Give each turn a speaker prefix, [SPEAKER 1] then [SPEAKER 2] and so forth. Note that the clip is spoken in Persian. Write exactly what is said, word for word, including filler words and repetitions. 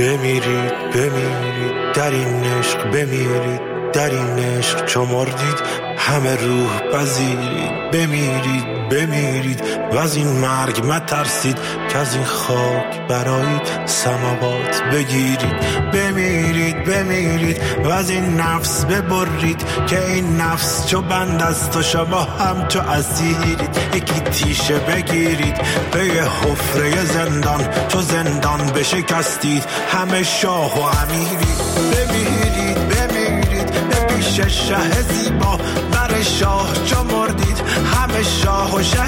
[SPEAKER 1] بمیرید بمیرید در این عشق، بمیرید در این عشق چو مردید همه روح پذیرید. بمیرید بمیرید و از این مرگ مترسید که از این خاک برایید سماوات بگیرید. بمیرید بمیرید و از این نفس ببرید که این نفس چو بند است و شما هم چو اسیرید. یکی تیشه بگیرید به یه حفره زندان، چو زندان بشکستید همه شاه و امیرید. بمیرید بمیرید به پیش شه زیبا، بر شاه چو مردید همه شاه و شه